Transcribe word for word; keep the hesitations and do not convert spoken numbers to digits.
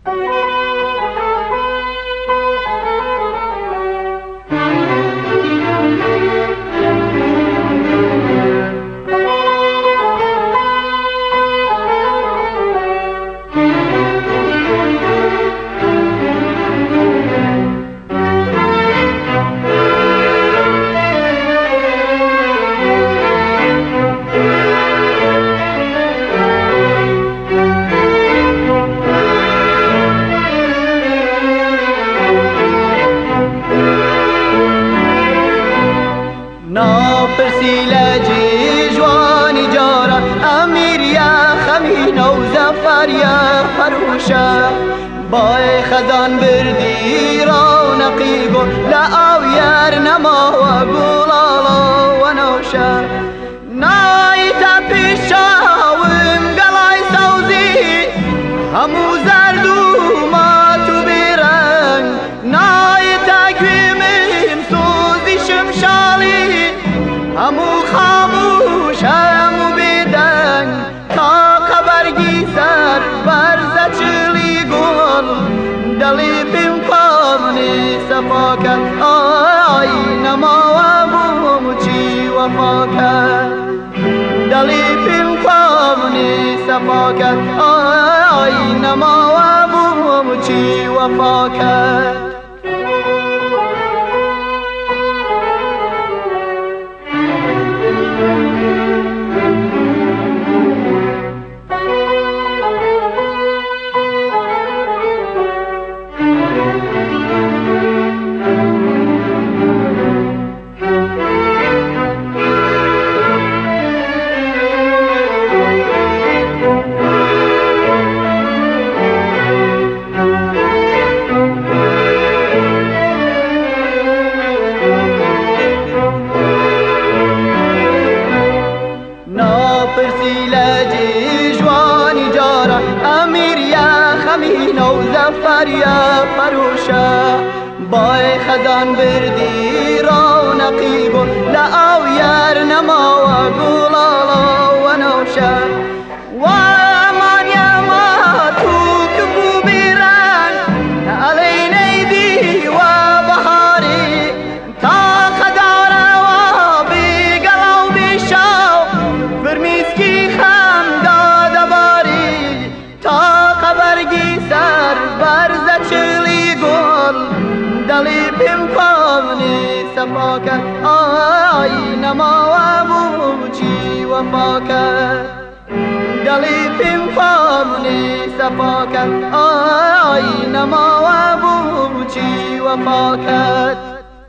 پرسیلجی جوانی جارا امیریا خمین و زفریا فروشا بای خزان بردی رونقی گو لآویر نما و گلالا و نوشا نایتا پیشاوم گلای سوزی همو زردو ما تو بیرنگ نایتا گویمیم سوزی شمشالی همو خاموش همو بیدنگ تا خبرگی سر برزه چلی گل دلی بیم کامنی صفا کرد آی نما و بوم چی وفا کرد دلی بیم کامنی صفا کرد آی نما و بوم چی وفا کرد پرسیلجی جوانی جارا امیریا خمین و زفریا فروشا بای خزان بردی رونقی گو لآویر نما و گلالا و نوشا و مانیا ما تو کبو بیرن علی نیدی و بهاری تا خدار و بیگل و بیشاو فرمیسکی خم داده باری تا خبرگی سر برزه چلی گل دلی بیم کامنی صفا کرد آی نما و بوچی وفا کرد دلی بیم کامنی صفا کرد آی نما و بوچی وفا کرد